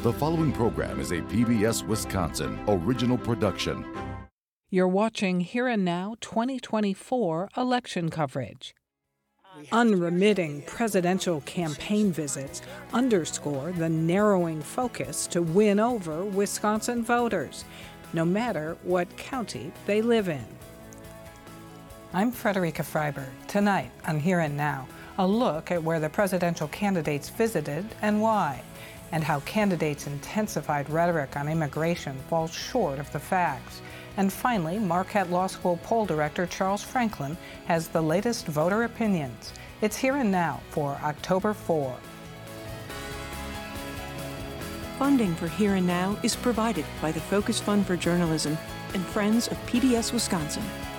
The following program is a PBS Wisconsin original production. You're watching Here and Now 2024 election coverage. Unremitting presidential campaign visits underscore the narrowing focus to win over Wisconsin voters, no matter what county they live in. I'm Frederica Freiberg. Tonight on Here and Now, a look at where the presidential candidates visited and why, and how candidates' intensified rhetoric on immigration falls short of the facts. And finally, Marquette Law School poll director Charles Franklin has the latest voter opinions. It's Here and Now for October 4. Funding for Here and Now is provided by the Focus Fund for Journalism and Friends of PBS Wisconsin.